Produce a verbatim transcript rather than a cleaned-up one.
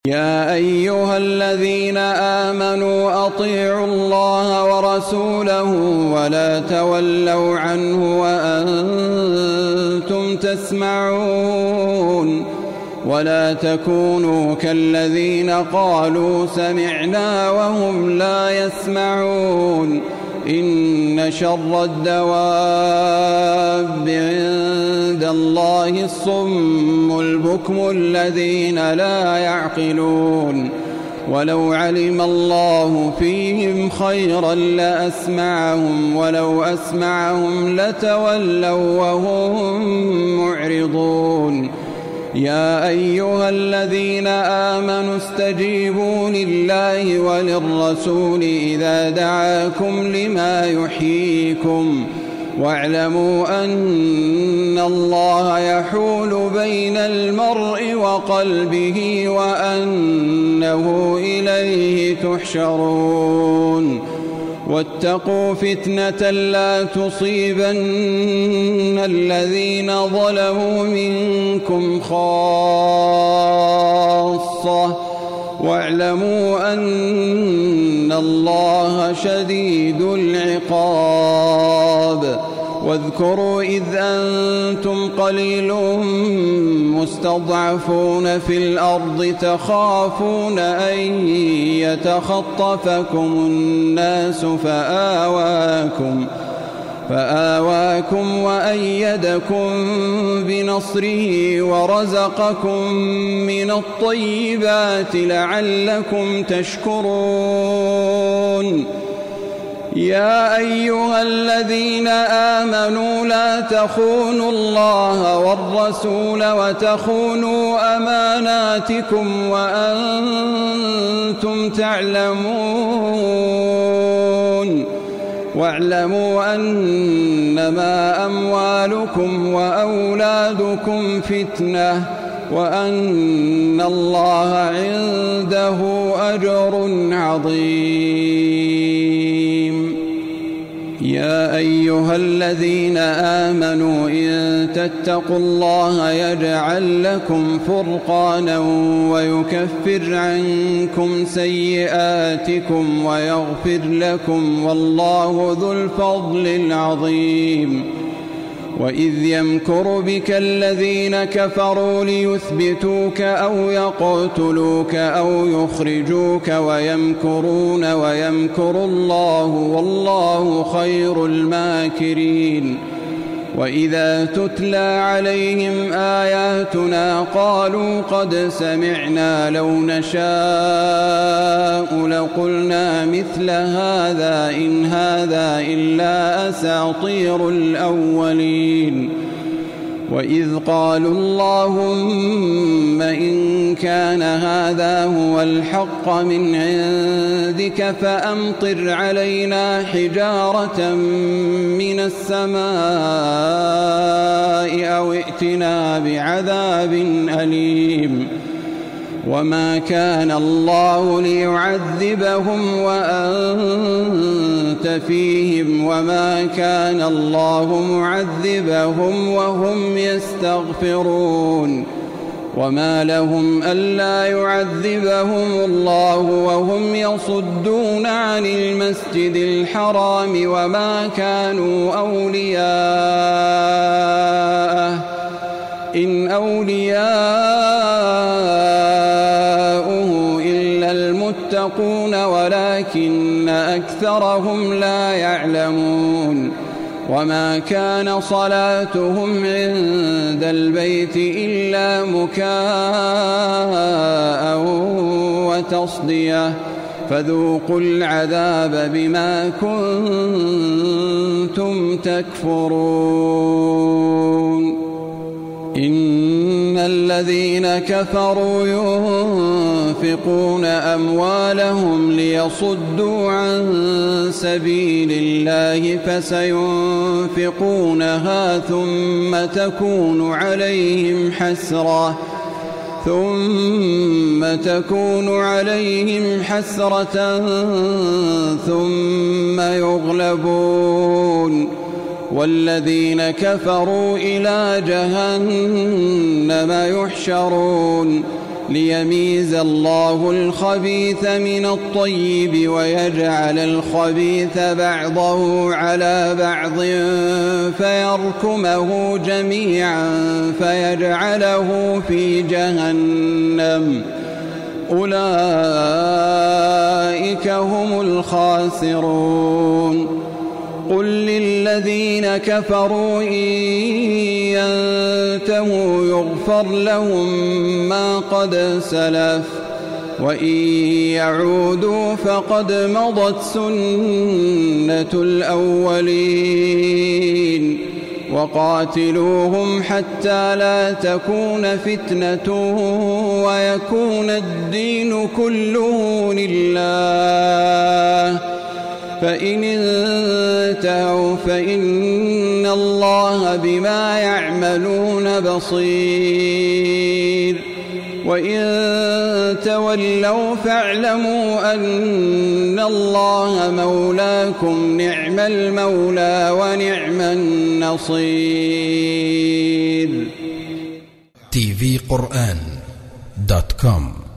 يا أيها الذين آمنوا أطيعوا الله ورسوله ولا تولوا عنه وأنتم تسمعون ولا تكونوا كالذين قالوا سمعنا وهم لا يسمعون إن شر الدواب عند الله الصم البكم الذين لا يعقلون ولو علم الله فيهم خيرا لأسمعهم ولو أسمعهم لتولوا وهم معرضون يا أيها الذين آمنوا استجيبوا لله وللرسول إذا دعاكم لما يحييكم واعلموا أن الله يحول بين المرء وقلبه وأنه إليه تحشرون واتقوا فتنة لا تصيبن الذين ظلموا منكم خاصة واعلموا أن الله شديد العقاب واذكروا إذ أنتم قليل مستضعفون في الأرض تخافون أن يتخطفكم الناس فآواكم فآواكم وأيدكم بنصره ورزقكم من الطيبات لعلكم تشكرون يا أيها الذين آمنوا لا تخونوا الله والرسول وتخونوا أماناتكم وأنتم تعلمون واعلموا أنما أموالكم وأولادكم فتنة وأن الله عنده أجر عظيم يا أيها الذين آمنوا إن تتقوا الله يجعل لكم فرقانا ويكفر عنكم سيئاتكم ويغفر لكم والله ذو الفضل العظيم وإذ يمكر بك الذين كفروا ليثبتوك أو يقتلوك أو يخرجوك ويمكرون ويمكر الله والله خير الماكرين وإذا تتلى عليهم آياتنا قالوا قد سمعنا لو نشاء لقلنا مثل هذا إن هذا إلا أساطير الأولين وإذ قالوا اللهم إن كان هذا هو الحق من عندك فأمطر علينا حجارة من السماء أو ائتنا بعذاب أليم وما كان الله ليعذبهم وأنت فيهم وما كان الله معذبهم وهم يستغفرون وما لهم ألا يعذبهم الله وهم يصدون عن المسجد الحرام وما كانوا أولياءه إن أولياؤه إلا المتقون ولكن أكثرهم لا يعلمون وما كان صلاتهم عند البيت إلا مكاء وتصدية فذوقوا العذاب بما كنتم تكفرون إن الذين كفروا ينفقون أموالهم ليصدوا عن سبيل الله فسينفقونها ثم تكون عليهم حسرة ثم تكون عليهم حسرة ثم يغلبون والذين كفروا إلى جهنم يحشرون ليميز الله الخبيث من الطيب ويجعل الخبيث بعضه على بعض فيركمه جميعا فيجعله في جهنم أولئك هم الخاسرون قل للذين كفروا إن ينتهوا يغفر لهم ما قد سلف وإن يعودوا فقد مضت سنة الأولين وقاتلوهم حتى لا تكون فتنة ويكون الدين كله لله فإن انتهوا فإن الله بما يعملون بصير وإن تولوا فاعلموا أن الله مولاكم نعم المولى ونعم النصير. تي في قرآن دوت كوم